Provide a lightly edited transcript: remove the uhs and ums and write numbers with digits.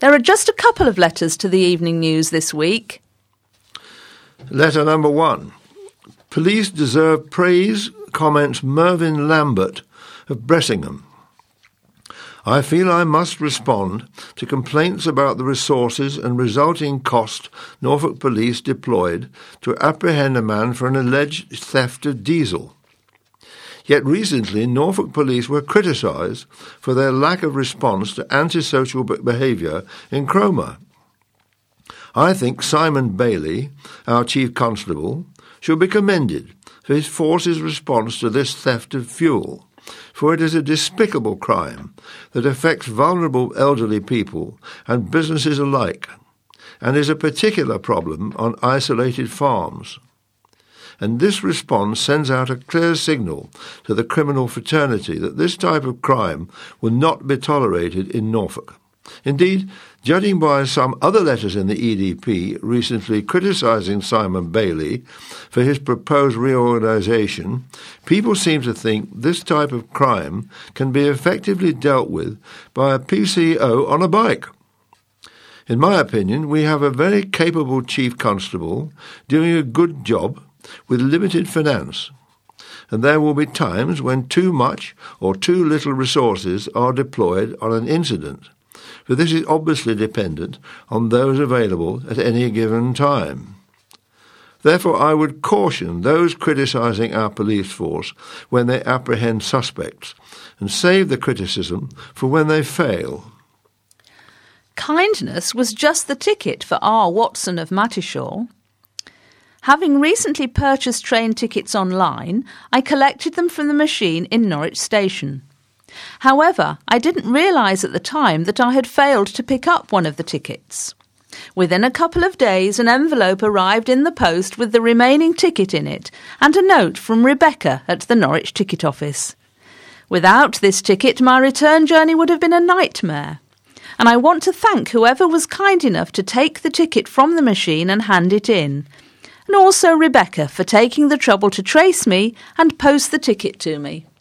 There are just a couple of letters to the Evening News this week. Letter number 1. Police deserve praise, comments Mervyn Lambert of Bressingham. I feel I must respond to complaints about the resources and resulting cost Norfolk Police deployed to apprehend a man for an alleged theft of diesel. Yet recently, Norfolk Police were criticised for their lack of response to antisocial behaviour in Cromer. I think Simon Bailey, our Chief Constable, should be commended for his force's response to this theft of fuel, for it is a despicable crime that affects vulnerable elderly people and businesses alike, and is a particular problem on isolated farms. And this response sends out a clear signal to the criminal fraternity that this type of crime will not be tolerated in Norfolk. Indeed, judging by some other letters in the EDP recently criticising Simon Bailey for his proposed reorganisation, people seem to think this type of crime can be effectively dealt with by a PCO on a bike. In my opinion, we have a very capable Chief Constable doing a good job with limited finance, and there will be times when too much or too little resources are deployed on an incident, for this is obviously dependent on those available at any given time. Therefore, I would caution those criticising our police force when they apprehend suspects, and save the criticism for when they fail. Kindness was just the ticket for R. Watson of Mattishaw. Having recently purchased train tickets online, I collected them from the machine in Norwich Station. However, I didn't realise at the time that I had failed to pick up one of the tickets. Within a couple of days, an envelope arrived in the post with the remaining ticket in it and a note from Rebecca at the Norwich ticket office. Without this ticket, my return journey would have been a nightmare. And I want to thank whoever was kind enough to take the ticket from the machine and hand it in, and also Rebecca for taking the trouble to trace me and post the ticket to me.